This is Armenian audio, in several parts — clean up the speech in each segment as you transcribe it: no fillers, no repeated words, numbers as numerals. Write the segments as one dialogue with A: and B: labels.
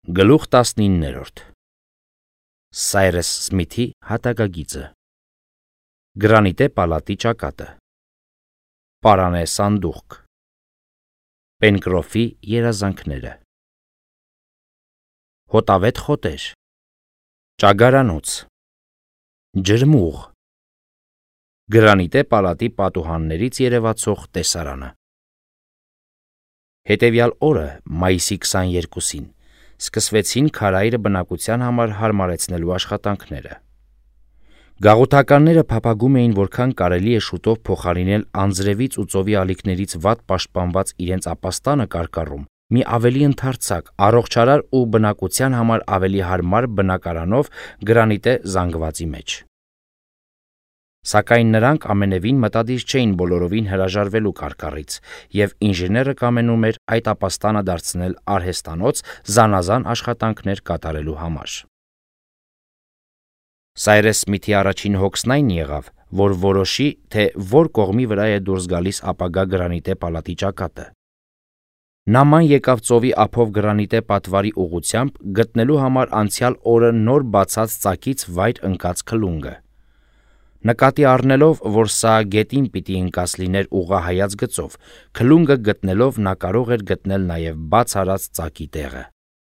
A: Գլուխ 19-րդ Սայրես Սմիթի հատակագիծը Գրանիտե պալատի ճակատը Պարանե սանդուղք Պենկրոֆի երազանքները Հոտավետ խոտեր Ճագարանոց Ջրմուղ Գրանիտե պալատի պատուհաններից երևացող տեսարանը Հետևյալ օրը, մայիսի 22-ին, սկսվեցին քարայրը բնակության համար հարմարեցնելու աշխատանքները։ Գաղութականները փափագում էին, որքան կարելի է շուտով փոխարինել անձրևից ու ծովի ալիքներից վատ պաշտպանված իրենց ապաստանը կարկառում մի ավելի ընդարձակ, առողջարար ու բնակության համար ավելի հարմար բնակարանով գրանիտե զանգվածի մեջ։ Սակայն նրանք ամենևին մտադիր չէին բոլորովին հրաժարվելու կարկառից, և ինժեները կամենում էր այդ ապաստանը դարձնել արհեստանոց զանազան աշխատանքներ կատարելու համար։ Սայրես Սմիթի առաջին հոգսն այն եղավ, որ որոշի, թե որ կողմի վրա է դուրս գալիս ապագա գրանիտե պալատի ճակատը։ Նա ման եկավ ծովի ափով գրանիտե պատվարի ուղղությամբ գտնելու համար անցյալ օրը նոր բացած ծակից վայր ընկած քլունգը։ Նկատի առնելով, որ սա գետին պիտի ընկած լիներ ուղղահայաց գծով, քլունգը գտնելով նա կարող էր գտնել նաև բաց արած ծակի տեղը։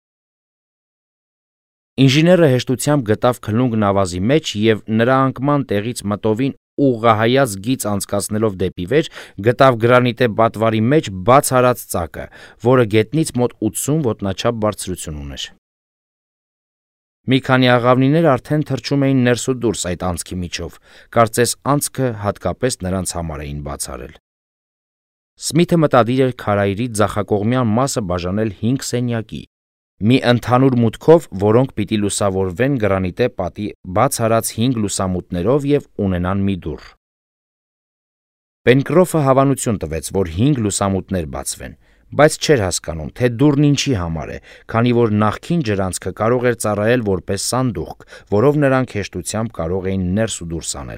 A: Ինժեները հեշտությամբ գտավ քլունգն ավազի մեջ և նրա անկման տեղից մտովին ուղղահայաց գիծ անցկացնելով դեպի վեր, գտավ գրանիտե պատվարի մեջ բաց արած ծակը, որը գետնից մոտ 80 ոտնաչափ բարձրություն ուներ։ Մի քանի աղավնիներ արդեն թռչում էին ներս ու դուրս այդ անցքի միջով, կարծես անցքը հատկապես նրանց համար էին բաց արել։ Սմիթը մտադիր էր քարայրի ձախակողմյան մասը բաժանել 5 սենյակի, մի ընդհանուր մուտքով, որոնք պիտի լուսավորվեն գրանիտե պատի բաց արած 5 լուսամուտներով և ունենան մի դուռ։ Պենկրոֆը հավանություն տվեց, որ 5 լուսամուտներ բացվեն, բայց չէր հասկանում, թե դուռն ինչի համար է, քանի որ նախկին ջրանցքը կարող էր ծառայել որպես սանդուղք, որով նրանք հեշտությամբ կարող էին ներս ու դուրս անել։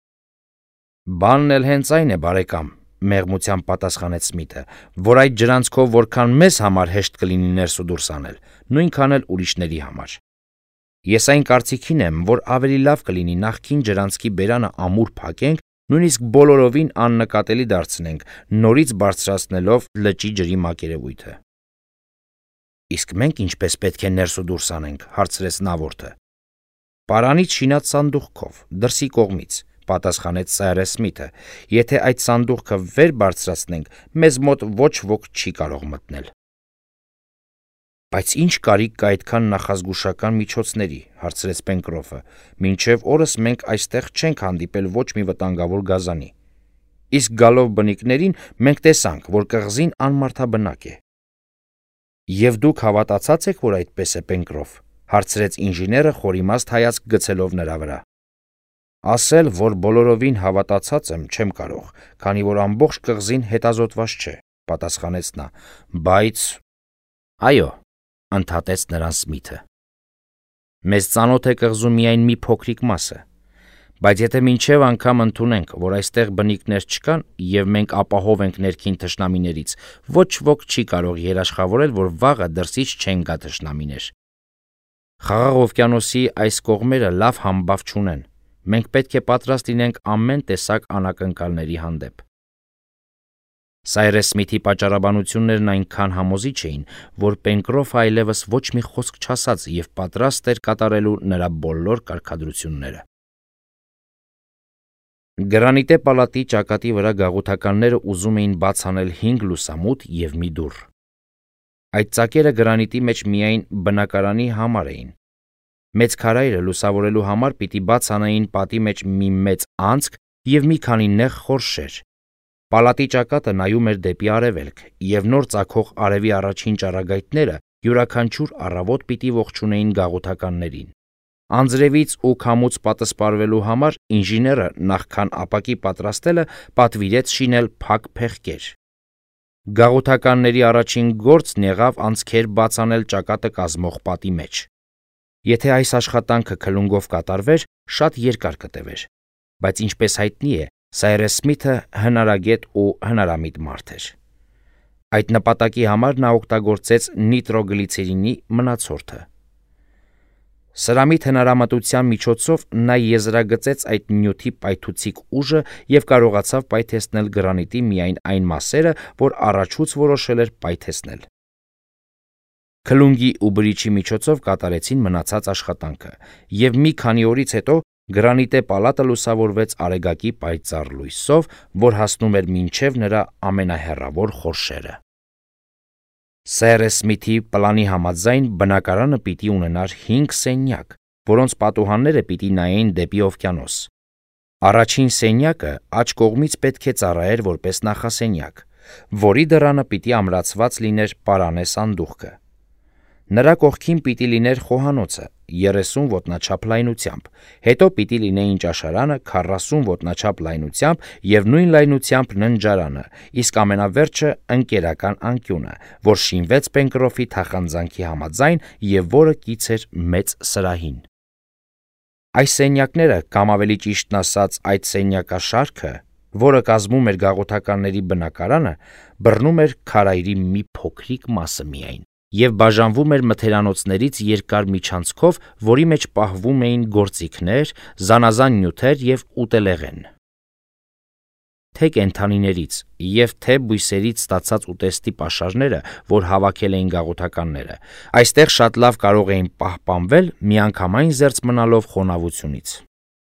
A: Բանն էլ հենց այն է, բարեկամ, մեղմությամբ պատասխանեց Սմիթը, որ այդ ջրանցքով որքան մեզ համար հեշտ կլինի ներս ու դուրս անել, նույնքան էլ ուրիշների համար։ Ես այն կարծիքին եմ, որ ավելի լավ կլինի նախկին ջրանցքի բերանը ամուր փակենք, նույնիսկ բոլորովին աննկատելի դարձնենք, նորից բարձրացնելով լճի ջրի մակերևույթը։ Իսկ մենք ինչպես պետք է ներս ու դուրս անենք, հարցրեց նավորդը։ Պարանից շինած սանդուղքով, դրսի կողմից, պատասխանեց Սայրես Սմիթը, եթե այդ սանդուղքը վեր բարձրացնենք, մեզ մոտ ոչ ոք չի կարող մտնել։ Բայց ինչ կարիք կա այդքան նախազգուշական միջոցների, հարցրեց Պենկրոֆը, մինչև օրս մենք այստեղ չենք հանդիպել ոչ մի վտանգավոր գազանի։ Իսկ գալով բնիկներին մենք տեսանք, որ կղզին անմարդաբնակ է։ Եվ դուք հավատացած եք, որ այդպես է, Պենկրոֆ, հարցրեց ինժեները խորիմաստ հայացք գցելով նրա վրա։ Ասել, որ բոլորովին հավատացած եմ, չեմ կարող, քանի որ ամբողջ կղզին հետազոտված չէ, պատասխանեց նա, բայց… Այո, ընդհատեց նրան Սմիթը։ Մեզ ծանոթ է կղզու միայն մի փոքրիկ մասը, բայց եթե մինչև անգամ ընդունենք, որ այստեղ բնիկներ չկան և մենք ապահով ենք ներքին թշնամիներից, ոչ ոք չի կարող երաշխավորել, որ վաղը դրսից չեն գա թշնամիներ։ Խաղաղ օվկիանոսի այս կողմերը լավ համբավ չունեն, մենք պետք է պատրաստ լինենք ամեն տեսակ անակնկալների հանդեպ։ Սայրես Սմիթի պատճառաբանություններն այնքան համոզիչ էին, որ Պենկրոֆը այլևս ոչ մի խոսք չասաց և պատրաստ էր կատարելու նրա բոլոր կարգադրությունները։ Գրանիտե պալատի ճակատի վրա գաղութականները ուզում էին բաց անել 5 լուսամուտ և մի դուռ։ Այդ ծակերը գրանիտի մեջ միայն բնակարանի համար էին։ Մեծ քարայրը լուսավորելու համար պիտի բաց անեին պատի մեջ մի մեծ անցք և մի քանի նեղ խորշեր։ Պալատի ճակատը նայում էր դեպի արևելք, և նոր ծագող արևի առաջին ճառագայթները յուրաքանչյուր առավոտ պիտի ողջունեին գաղութականներին։ Անձրևից ու քամուց պատսպարվելու համար ինժեները նախքան ապակի պատրաստելը պատվիրեց շինել փակ փեղկեր։ Գաղութականների առաջին գործն եղավ անցքեր բաց անել ճակատը կազմող պատի մեջ։ Եթե այս աշխատանքը քլունգով կատարվեր, շատ երկար կտևեր, բայց ինչպես հայտնի է, Սայրես Սմիթը հնարագետ ու հնարամիտ մարդ էր։ Այդ նպատակի համար նա օգտագործեց նիտրոգլիցերինի մնացորդը։ Սրամիտ հնարամտության միջոցով նա եզրագծեց այդ նյութի պայթուցիկ ուժը և կարողացավ պայթեցնել գրանիտի միայն այն մասերը, որ առաջուց որոշել էր պայթեցնել։ Քլունգի ու բրիչի միջոցով կատարեցին մնացած աշխատանքը, և մի քանի օրից հետո գրանիտե պալատը լուսավորվեց արեգակի պայծառ լույսով, որ հասնում էր մինչև նրա ամենահեռավոր խորշերը։ Սայրես Սմիթի պլանի համաձայն բնակարանը պիտի ունենար 5 սենյակ, որոնց պատուհանները պիտի նայեին դեպի օվկիանոս։ Առաջին սենյակը աջ կողմից պետք է ծառայեր որպես նախասենյակ, որի դռանը պիտի ամրացված լիներ պարանե սանդուղքը։ Նրա կողքին պիտի լիներ խոհանոցը 30 ոտնաչափ լայնությամբ, հետո պիտի լինեին ճաշարանը 40 ոտնաչափ լայնությամբ և նույն լայնությամբ ննջարանը, իսկ ամենավերջը ընկերական անկյունը, որ շինվեց Պենկրոֆի թախանձանքի համաձայն և որը կից էր մեծ սրահին։ Այս սենյակները, կամ ավելի ճիշտն ասած այդ սենյակաշարքը, որը կազմում էր գաղութականների բնակարանը, բռնում էր քարայրի մի փոքրիկ մասը միայն և բաժանվում էր մթերանոցներից երկար միջանցքով, որի մեջ պահվում էին գործիքներ, զանազան նյութեր և ուտելեղեն։ Թե կենդանիներից և թե բույսերից ստացած ուտեստի պաշարները, որ հավաքել էին գաղութականները, այստեղ շատ լավ կարող էին պահպանվել միանգամայն զերծ մնալով խոնավությունից։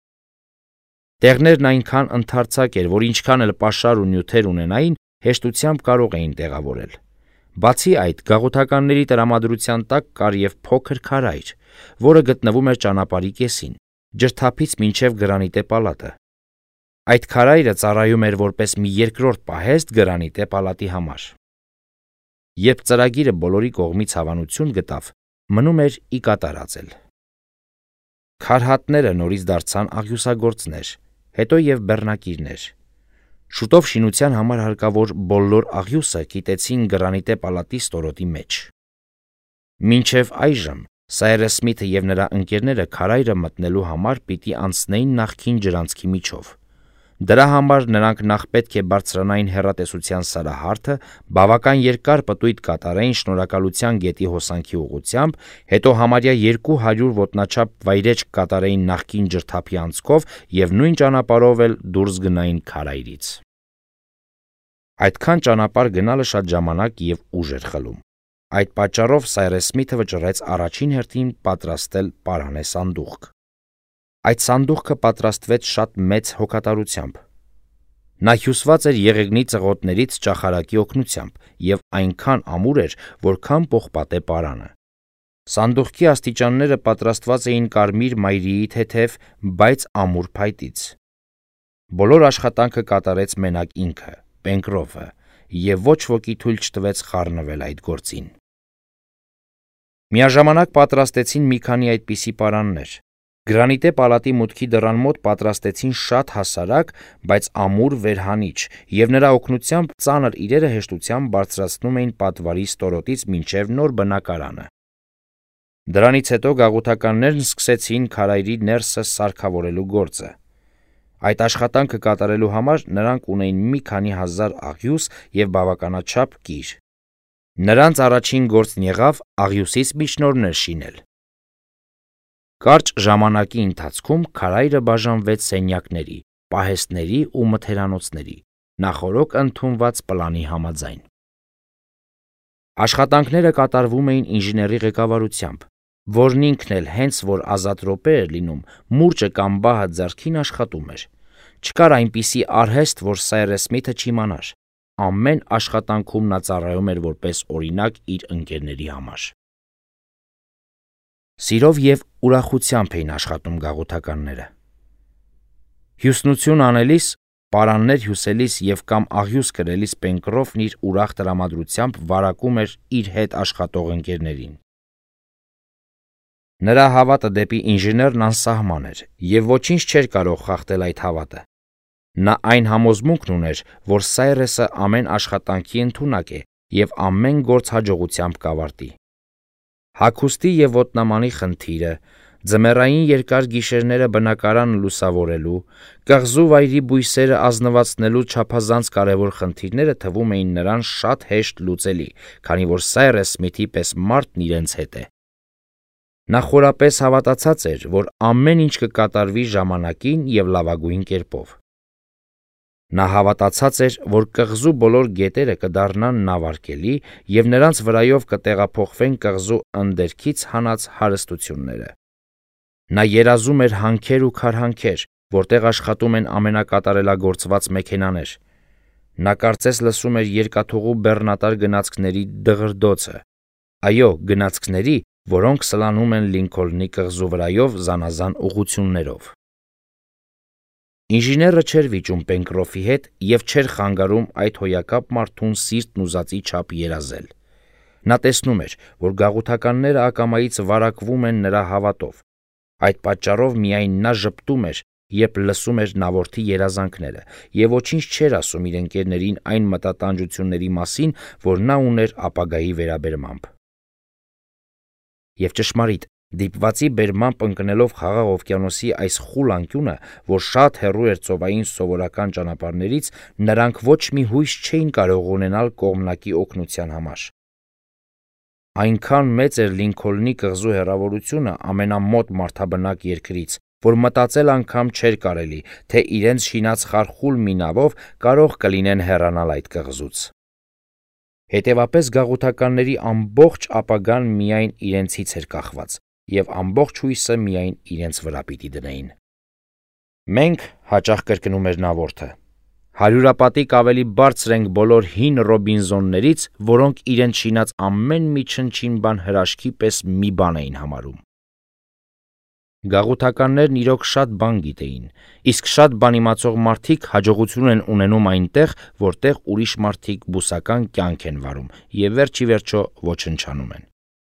A: Տեղներն այնքան ընդարձակ էր, որ ինչքան էլ պաշար ու նյութեր ունենային, հեշտությամբ կարող էին տեղավորել։ Բացի այդ, գաղութականների տրամադրության տակ կար և փոքր քարայր, որը գտնվում էր ճանապարհի կեսին, ջրթափից մինչև գրանիտե պալատը։ Այդ քարայրը ծառայում էր որպես մի երկրորդ պահեստ գրանիտե պալատի համար։ Երբ ծրագիրը բոլորի կողմից հավանություն գտավ, մնում էր ի կատարածել։ Քարհատները նորից դարձան աղյուսագործներ, հետո և բեռնակիրներ։ Շուտով շինության համար հարկավոր բոլոր աղյուսը կիտեցին գրանիտե պալատի ստորոտի մեջ։ Մինչև այժմ Սայրես Սմիթը և նրա ընկերները քարայրը մտնելու համար պիտի անցնեին նախկին ջրանցքի միջով։ Դրա համար նրանք նախ պետք է բարձրանային հեռատեսության սարահարթը, բավական երկար պտույտ կատարեին Շնորհակալության գետի հոսանքի ուղղությամբ, հետո համարյա 200 ոտնաչափ վայրէջք կատարեին նախկին ջրթափի անցքով և նույն ճանապարհով էլ դուրս գնային քարայրից։ Այդքան ճանապարհ գնալը շատ ժամանակ և ուժ էր խլում։ Այդ պատճառով Սայրես Սմիթը վճռեց առաջին հերթին պատրաստել պարանե սանդուղք։ Այդ սանդուղքը պատրաստվեց շատ մեծ հոգատարությամբ։ Նա հյուսված էր եղեգնի ծղոտներից ճախարակի օգնությամբ և այնքան ամուր էր, որքան պողպատե պարանը։ Սանդուղքի աստիճանները պատրաստված էին կարմիր մայրիի թեթև, բայց ամուր փայտից։ Բոլոր աշխատանքը կատարեց մենակ ինքը, Պենկրոֆը, և ոչ ոքի թույլ չտվեց խառնվել այդ գործին։ Միաժամանակ պատրաստեցին մի քանի այդպիսի պարաններ։ Գրանիտե պալատի մուտքի դռան մոտ պատրաստեցին շատ հասարակ, բայց ամուր վերհանիչ, և նրա օգնությամբ ծանր իրերը հեշտությամբ բարձրացնում էին պատվարի ստորոտից մինչև նոր բնակարանը։ Դրանից հետո գաղութականներն սկսեցին քարայրի ներսը սարքավորելու գործը։ Այդ աշխատանքը կատարելու համար նրանք ունեին մի քանի հազար աղյուս և բավականաչափ կիր։ Նրանց առաջին գործն եղավ աղյուսից միջնորդներ շինել։ Կարճ ժամանակի ընթացքում քարայրը բաժանվեց սենյակների, պահեստների ու մթերանոցների, նախօրոք ընդունված պլանի համաձայն։ Աշխատանքները կատարվում էին ինժեների ղեկավարությամբ, որն ինքն էլ հենց որ ազատ րոպե էր լինում, մուրճը կամ բահը ձեռքին աշխատում էր։ Չկար այնպիսի արհեստ, որ Սայրես Սմիթը չիմանար։ Ամեն աշխատանքում նա ծառայում էր որպես օրինակ իր ընկերների համար։ Սիրով և ուրախությամբ էին աշխատում գաղութականները։ Հյուսնություն անելիս, պարաններ հյուսելիս և կամ աղյուս կրելիս Պենկրոֆն իր ուրախ տրամադրությամբ վարակում էր իր հետ աշխատող ընկերներին։ Նրա հավատը դեպի ինժեներն անսահման էր, և ոչինչ չէր կարող խախտել այդ հավատը։ Նա այն համոզմունքն ուներ, որ Սայրեսը ամեն աշխատանքի ընդունակ է և ամեն գործ հաջողությամբ կավարտի։ Հագուստի և ոտնամանի խնդիրը, Ձմեռային երկար գիշերները բնակարանը լուսավորելու, կղզու վայրի բույսերը ազնվացնելու չափազանց կարևոր խնդիրները թվում էին նրան շատ հեշտ լուծելի, քանի որ Սայրես Սմիթի պես մարդն իրենց հետ է։ Նա խորապես հավատացած էր, որ ամեն ինչ կկատարվի ժամանակին և լավագույն կերպով։ Նա հավատացած էր, որ կղզու բոլոր գետերը կդառնան նավարկելի և նրանց վրայով կտեղափոխվեն կղզու ընդերքից հանած հարստությունները։ Նա երազում էր հանքեր ու քարհանքեր, որտեղ աշխատում են ամենակատարելագործված մեքենաներ։ Նա կարծես լսում էր երկաթուղու բեռնատար գնացքների դղրդոցը։ Այո, գնացքների, որոնք սլանում են Լինքոլնի կղզու վրայով զանազան ուղղություններով։ Ինժեները չէր վիճում Պենկրոֆի հետ և չէր խանգարում այդ հոյակապ մարդուն սիրտն ուզածի չափ երազել։ Նա տեսնում էր, որ գաղութականները ակամայից վարակվում են նրա հավատով։ Այդ պատճառով միայն նա ժպտում էր, երբ լսում էր նավորդի երազանքները, և ոչինչ չէր ասում իր ընկերներին այն մտատանջությունների մասին, որ նա ուներ ապագայի վերաբերմամբ։ Եվ ճշմարիտ, դիպվածի բերմամբ ընկնելով Խաղաղ օվկիանոսի այս խուլ անկյունը, որ շատ հեռու էր ծովային սովորական ճանապարհներից, նրանք ոչ մի հույս չէին կարող ունենալ կողմնակի օգնության համար։ Այնքան մեծ էր Լինքոլնի կղզու հեռավորությունը ամենամոտ մարդաբնակ երկրից, որ մտածել անգամ չէր կարելի, թե իրենց շինած խարխուլ մի նավով կարող կլինեն հեռանալ այդ կղզուց։ Հետևապես գաղութականների ամբողջ ապագան միայն իրենցից էր կախված, և ամբողջ հույսը միայն իրենց վրա պիտի դնեին։ Մենք, հաճախ կրկնում էր նավորդը, հարյուրապատիկ ավելի բարձր ենք բոլոր հին Ռոբինզոններից, որոնք իրենց շինած ամեն մի չնչին բան հրաշքի պես մի բան էին համարում։ Գաղութականներն իրոք շատ բան գիտեին, իսկ շատ բան իմացող մարդիկ հաջողություն են ունենում այնտեղ, որտեղ ուրիշ մարդիկ բուսական կյանք են վարում և վերջ ի վերջո ոչնչանում են։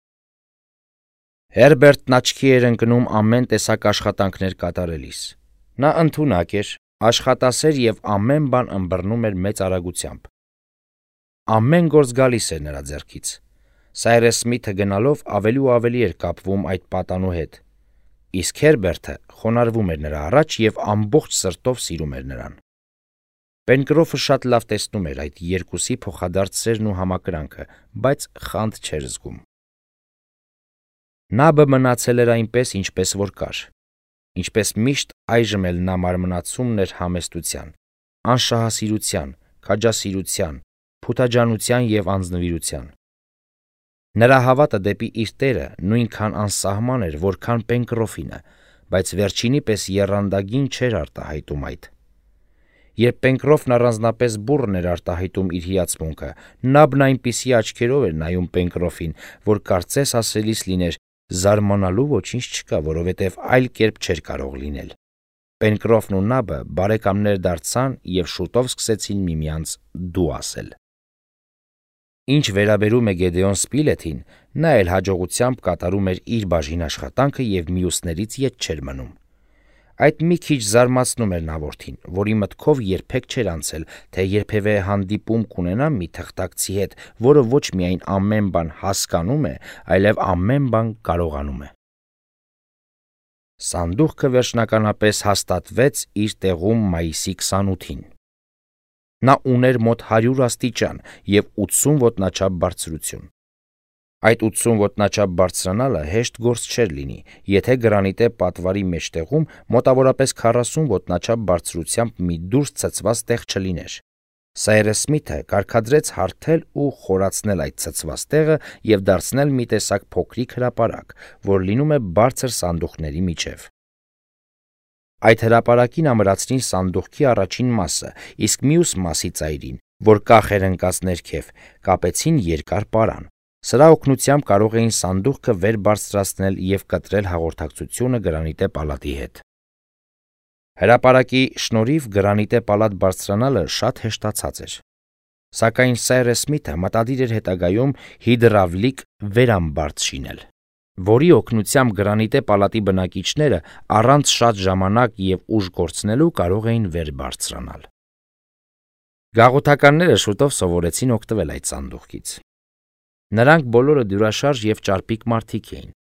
A: Հերբերտն աչքի էր ընկնում ամեն տեսակ աշխատանքներ կատարելիս։ Նա ընդունակ էր, աշխատասեր և ամեն բան ըմբռնում էր մեծ արագությամբ։ Ամեն գործ գալիս էր նրա ձեռքից։ Սայրես Սմիթը գնալով ավելի ու ավելի էր կապվում այդ պատանու հետ, իսկ Հերբերտը խոնարհվում էր նրա առաջ և ամբողջ սրտով սիրում էր նրան։ Պենկրոֆը շատ լավ տեսնում էր այդ երկուսի փոխադարձ սերն ու համակրանքը, բայց խանդ չէր զգում։ Նաբը մնացել էր այնպես, ինչպես որ կար։ Ինչպես միշտ այժմ էլ նա մարմնացումն էր համեստության, անշահասիրության, քաջասիրության, փութաջանության և անձնվիրության։ Նրա հավատը դեպի իր Տերը նույնքան անսահման էր, որքան Պենկրոֆինը, բայց վերջինի պես եռանդագին չէր արտահայտում այդ։ Երբ Պենկրոֆն առանձնապես բուռն էր արտահայտում իր հիացմունքը, Նաբն այնպիսի աչքերով էր նայում Պենկրոֆին, որ կարծես ասելիս լիներ. «Զարմանալու ոչինչ չկա, որովհետև այլ կերպ չէր կարող լինել»։ Պենկրոֆն ու Նաբը բարեկամներ դարձան և շուտով սկսեցին միմյանց դու ասել։ Ինչ վերաբերում է Գեդեոն Սպիլեթին, նա էլ հաջողությամբ կատարում էր իր բաժին աշխատանքը և մյուսներից ետ չէր մնում։ Այդ մի քիչ զարմացնում էր նավորդին, որի մտքով երբեք չէր անցել, թե երբևէ հանդիպում կունենա մի թղթակցի հետ, որը ոչ միայն ամեն բան հասկանում է, այլև ամեն բան կարողանում է։ Սանդուղքը վերջնականապես հաստատվեց իր տեղում մայիսի 28-ին։ Նա ուներ մոտ 100 աստիճան և 80 ոտնաչափ բարձրություն։ Այդ 80 ոտնաչափ բարձրանալը հեշտ գործ չէր լինի, եթե գրանիտե պատվարի մեջտեղում մոտավորապես 40 ոտնաչափ բարձրությամբ մի դուրս ցցված տեղ չլիներ։ Սայրես Սմիթը կարգադրեց հարթել ու խորացնել այդ ցցված տեղը և դարձնել մի տեսակ փոքրիկ հրապարակ, որ լինում է բարձր սանդուղքների միջև։ Այդ հրապարակին ամրացրին սանդուղքի առաջին մասը, իսկ մյուս մասի ծայրին, որ կախ էր ընկած ներքև, կապեցին երկար պարան։ Սրա օգնությամբ կարող էին սանդուղքը վեր բարձրացնել և կտրել հաղորդակցությունը գրանիտե պալատի հետ։ Հրապարակի շնորհիվ գրանիտե պալատ բարձրանալը շատ հեշտացած էր։ Սակայն Սայրես Սմիթը մտադիր էր հետագայում հիդրավլիկ վերամբարձ շինել, որի օգնությամբ գրանիտե պալատի բնակիչները առանց շատ ժամանակ և ուժ կորցնելու կարող էին վեր բարձրանալ։ Գաղութականները շուտով սովորեցին օգտվել այդ սանդուղքից։ Նրանք բոլորը դյուրաշարժ և ճարպիկ մարդիկ էին։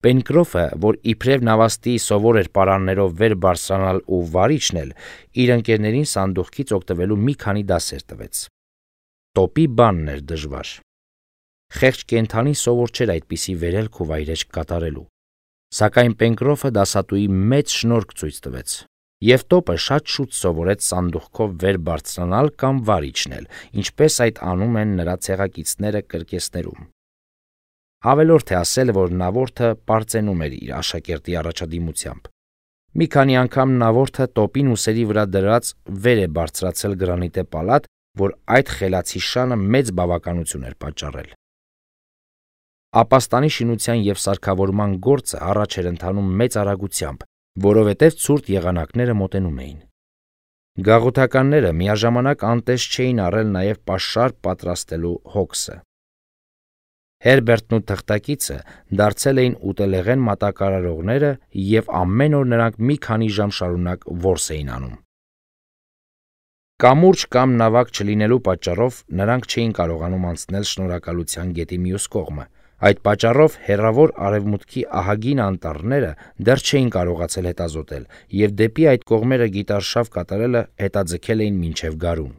A: Պենկրոֆը, որ իբրև նավաստի սովոր էր պարաններով վեր բարձրանալ ու վարիչն էլ, իր ընկերներին սանդուղքից օգտվելու մի քանի դասեր տվեց։ Տոպի բանն էր դժվար։ Խեղճ կենդանին սովոր չէր այդպիսի վերելք ու վայրեջք կատարելու, սակայն Պենկրոֆը դասատուի մեծ շնորհք ցույց տվեց, եւ տոպը շատ շուտ սովորեց սանդուղքով վեր բարձրանալ կամ վարիչն էլ, ինչպես այդ անում են նրա ցեղակիցները կրկեսներում։ Ավելորդ է ասել, որ նավորդը պարծենում էր իր աշակերտի առաջադիմությամբ։ Մի քանի անգամ նավորդը տոպին ուսերի վրա դրած վեր է բարձրացել գրանիտե պալատ, որ այդ խելացի շանը մեծ բավականություն էր պատճառել։ Ապաստանի շինության եւ սարքավորման գործը առաջ էր ընթանում մեծ արագությամբ, որովհետեւ ցուրտ եղանակները մոտենում էին։ Գաղութականները միաժամանակ անտես չէին առել նաեւ պաշար պատրաստելու հոգսը։ Հերբերտն ու թղթակիցը դարձել էին ուտելեղեն մատակարարողները եւ ամեն օր նրանք մի քանի ժամ շարունակ որս էին անում։ Կամուրջ կամ նավակ չլինելու պատճառով նրանք չէին կարողանում անցնել շնորհակալության գետի մյուս կողմը։ Այդ պատճառով հեռավոր արևմուտքի ահագին անտառները դեռ չէին կարողացել հետազոտել եւ դեպի այդ կողմերը գիտարշավ կատարելը հետաձգել էին մինչեւ գարուն։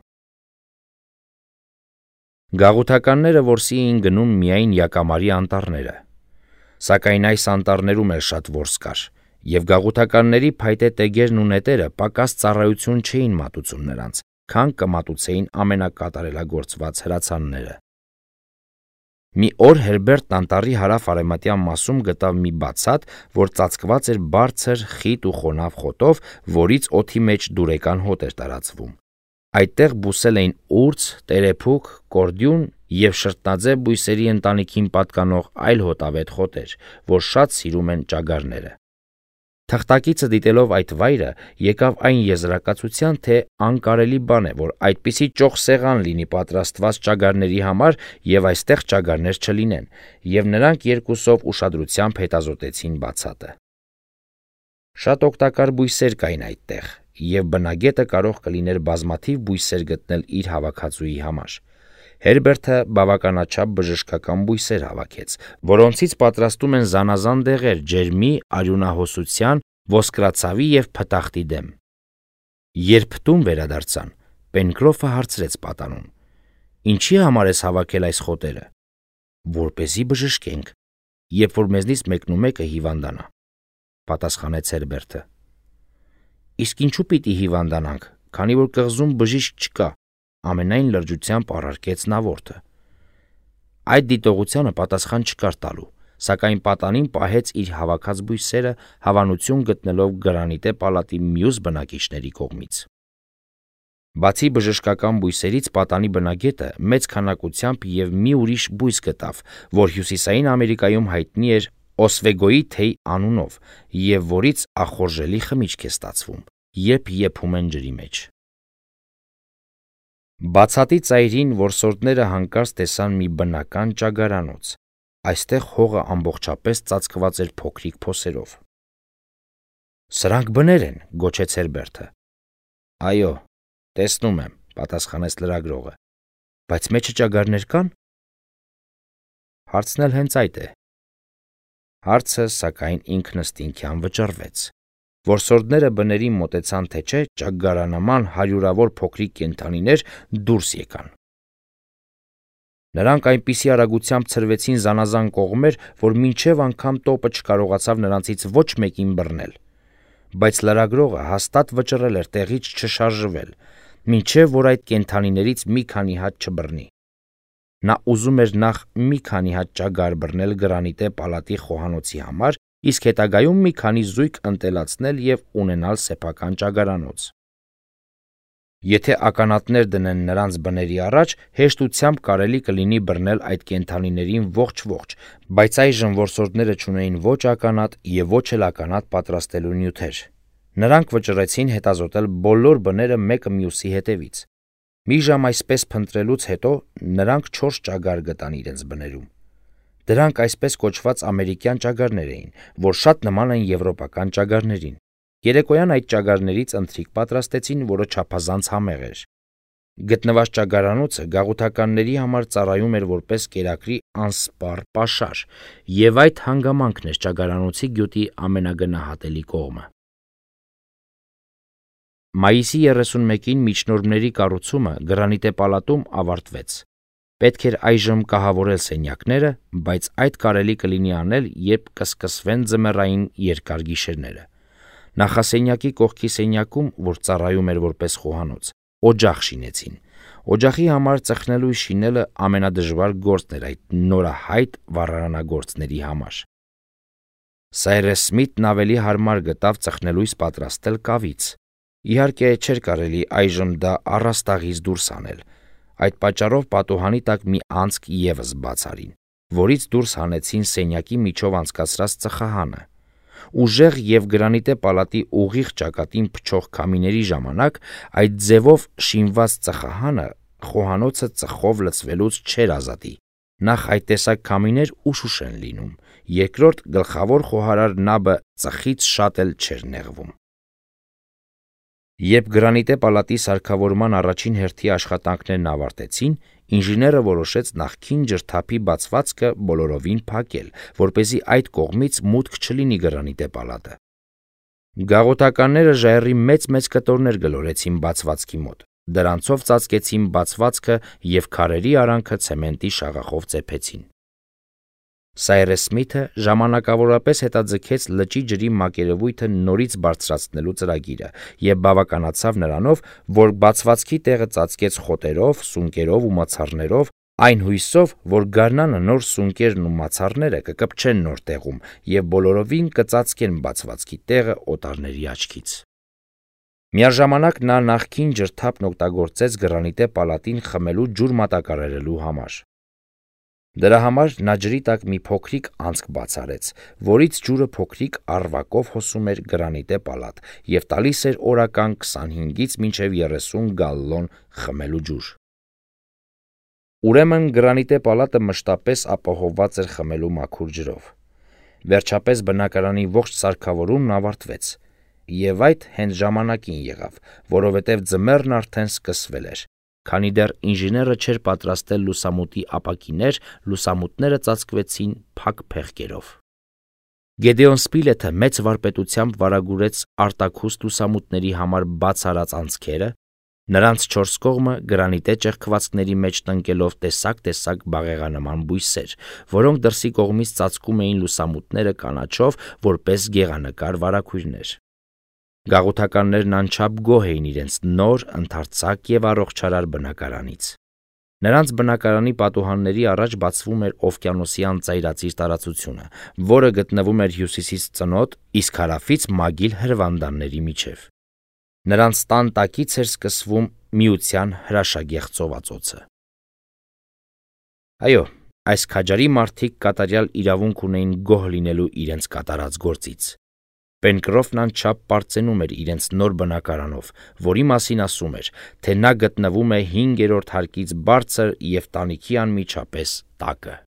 A: Գաղութականները որսի էին գնում միայն յակամարի անտառները, սակայն այս անտառներում էլ շատ որս կար, եւ գաղութականների փայտե տեգերն ու նետերը պակաս ծառայություն չէին մատուցում նրանց, քան կմատուցեին ամենակատարելագործված հրացանները։ Մի օր Հերբերտն անտառի հարավ-արևմտյան մասում գտավ մի բացատ, որ ծածկված էր բարձր, խիտ ու խոնավ խոտով, որից օդի մեջ դուրեկան հոտ էր տարածվում։ Այդտեղ բուսել էին ուրց, տերեփուկ, կորդյուն եւ շրտնաձե բույսերի ընտանիքին պատկանող այլ հոտավետ խոտեր, որ շատ սիրում են ճագարները։ Թղթակիցը դիտելով այդ վայրը եկավ այն եզրակացության, թե անկարելի բան է, որ այդպիսի ճոխ սեղան լինի պատրաստված ճագարների համար եւ այստեղ ճագարներ չլինեն, եւ նրանք երկուսով ուշադրությամբ հետազոտեցին բացատը։ Շատ օգտակար բույսեր կային այդտեղ, եւ բնագետը կարող կլիներ բազմաթիվ բույսեր գտնել իր հավաքածուի համար։ Հերբերտը բավականաչափ բժշկական բույսեր հավաքեց, որոնցից պատրաստում են զանազան դեղեր ջերմի, արյունահոսության, ոսկրածավի եւ փտախտի դեմ։ Երբ տուն վերադարձան, Պենկրոֆը հարցրեց պատանուն. «Ինչի համար ես հավաքել այս խոտերը»։ «Որպեսզի բժշկենք, երբ որ մեզնից մեկնումեկը հիվանդանա», պատասխանեց Հերբերտը։ «Իսկ ինչու պիտի հիվանդանանք, քանի որ կղզում բժիշկ չկա», ամենայն լրջությամբ առարկեց նավորդը։ Այդ դիտողությանը պատասխան չկար տալու, սակայն պատանին պահեց իր հավաքած բույսերը, հավանություն գտնելով գրանիտե պալատի մյուս բնակիչների կողմից։ Բացի բժշկական բույսերից պատանի բնագետը մեծ քանակությամբ եւ մի ուրիշ բույս գտավ, որ Հյուսիսային Ամերիկայում հայտնի էր Օսվեգոյի թեյ անունով եւ որից ախորժելի խմիչք է ստացվում, երբ եփում են ջրի մեջ։ Բացատի ծայրին որսորդները հանկարծ տեսան մի բնական ճագարանոց։ Այստեղ հողը ամբողջապես ծածկված էր փոքրիկ փոսերով։ «Սրանք բներ են», գոչեց Հերբերտը։ «Այո, տեսնում եմ», պատասխանեց լրագրողը։ «Բայց մեջը ճագարներ կան»։ Հարցն էլ հենց այդ է։ Հարցը, սակայն, ինքնըստինքյան վճռվեց։ Որսորդները բներին մոտեցան, թե չէ, ճագարանման հարյուրավոր փոքրիկ կենդանիներ դուրս եկան։ Նրանք այնպիսի արագությամբ ցրվեցին զանազան կողմեր, որ մինչև անգամ տոպը չկարողացավ նրանցից ոչ մեկին բռնել։ Բայց լրագրողը հաստատ վճռել էր տեղից չշարժվել, մինչև որ այդ կենդանիներից մի քանի հատ չբռնի։ Նա ուզում էր նախ մի քանի հատ ճագար բռնել գրանիտե պալատի խոհանոցի համար, իսկ հետագայում մի քանի զույգ ընտելացնել եւ ունենալ սեփական ճագարանոց։ Եթե ականատներ դնեն նրանց բների առաջ, հեշտությամբ կարելի կլինի բռնել այդ կենդանիներին ողջ, բայց այժմ որսորդները չունեին ոչ ականատ եւ ոչ էլ ականատ պատրաստելու նյութեր։ Նրանք վճռեցին հետազոտել բոլոր բները մեկը մյուսի հետևից։ Մի ժամ այսպես փնտրելուց հետո նրանք 4 ճագար գտան իրենց բներում։ Դրանք այսպես կոչված ամերիկյան ճագարներ էին, որ շատ նման են եվրոպական ճագարներին։ Երեկոյան այդ ճագարներից ընթրիք պատրաստեցին, որը չափազանց համեղ էր։ Գտնված ճագարանոցը գաղութականների համար ծառայում էր որպես կերակրի անսպառ պաշար, եւ այդ հանգամանքն էր ճագարանոցի գյուտի ամենագնահատելի կողմը։ Մայիսի 31-ին միջնորդների կառուցումը Գրանիտե պալատում ավարտվեց։ Պետք էր այժմ կահավորել սենյակները, բայց այդ կարելի կլինի անել, երբ կսկսվեն ձմեռային երկար գիշերները։ Նախասենյակի կողքի սենյակում, որ ծառայում էր որպես խոհանոց, օջախ շինեցին։ Օջախի համար ծխնելույս շինելը ամենադժվար գործն էր այդ նորահայտ վառարանագործների համար։ Սայրես Սմիթն ավելի հարմար գտավ ծխնելույս պատրաստել կավից։ Իհարկե, չէր կարելի այժմ դա առաստաղից դուրս անել։ Այդ պատճառով պատուհանի տակ մի անցք ևս բաց արին, որից դուրս հանեցին սենյակի միջով անցկացրած ծխահանը։ Ուժեղ եւ Գրանիտե պալատի ուղիղ ճակատին փչող քամիների ժամանակ այդ ձևով շինված ծխահանը խոհանոցը ծխով լցվելուց չէր ազատի։ Նախ այդ տեսակ քամիներ ուշուշ են լինում, երկրորդ գլխավոր խոհարար նաբը ծխից շատ էլ չէր նեղվում։ Երբ Գրանիտե պալատի սարքավորման առաջին հերթի աշխատանքներն ավարտեցին, ինժեները որոշեց նախքին ջրթափի բացվածքը բոլորովին փակել, որպեսզի այդ կողմից մուտք չլինի Գրանիտե պալատը։ Գաղութականները ժայռի մեծ կտորներ գլորեցին բացվածքի մոտ, դրանցով ծածկեցին բացվածքը եւ քարերի արանքը ցեմենտի շաղախով ծեփեցին։ Սայրես Սմիթը ժամանակավորապես հետաձգեց լճի ջրի մակերևույթը նորից բարձրացնելու ծրագիրը եւ բավականացավ նրանով, որ բացվածքի տեղը ծածկեց խոտերով, սունկերով ու մացառներով, այն հույսով, որ գարնանը նոր սունկերն ու մացառները կկպչեն նոր տեղում եւ բոլորովին կծածկեն բացվածքի տեղը օտարների աչքից։ Միաժամանակ նա նախքին ջրթափն օգտագործեց Գրանիտե պալատին խմելու ջուր մատակարարելու համար։ Դրա համար նա ջրի տակ մի փոքրիկ անցք բաց արեց, որից ջուրը փոքրիկ առվակով հոսում էր Գրանիտե պալատ եւ տալիս էր օրական 25-ից մինչեւ 30 գալլոն խմելու ջուր։ Ուրեմն Գրանիտե պալատը մշտապես ապահովված էր խմելու մաքուր ջրով։ Վերջապես բնակարանի ողջ սարքավորումն ավարտվեց, եւ այդ հենց ժամանակին եղավ, որովհետեւ ձմեռն արդեն սկսվել էր։ Քանի դեռ ինժեները չէր պատրաստել լուսամուտի ապակիներ, լուսամուտները ծածկվեցին փակ փեղկերով։ Գեդեոն Սպիլեթը մեծ վարպետությամբ վարագուրեց արտաքուստ լուսամուտների համար բաց արած անցքերը, նրանց չորս կողմը գրանիտե ճեղքվածքների մեջ տնկելով տեսակ բաղեղանման բույսեր, որոնք դրսի կողմից ծածկում էին լուսամուտները կանաչով որպես գեղանկար վարագույրներ։ Գաղութականներն անչափ գոհ էին իրենց նոր, ընդարձակ եւ առողջարար բնակարանից։ Նրանց բնակարանի պատուհանների առաջ բացվում էր օվկիանոսյան ծայրածիր տարածությունը, որը գտնվում էր հյուսիսից ծնոտ, իսկ հարավից մագիլ հրվանդանների միջև։ Նրանց տան տակից էր սկսվում Միության հրաշագեղ ծովածոցը։ Այո, այս քաջարի մարդիկ կատարյալ իրավունք ունեին գոհ լինելու իրենց կատարած գործից։ Պենկրոֆն անչափ պարծենում էր իրենց նոր բնակարանով, որի մասին ասում էր, թե նա գտնվում է 5-րդ հարկից բարձր եւ տանիքի անմիջապես տակը։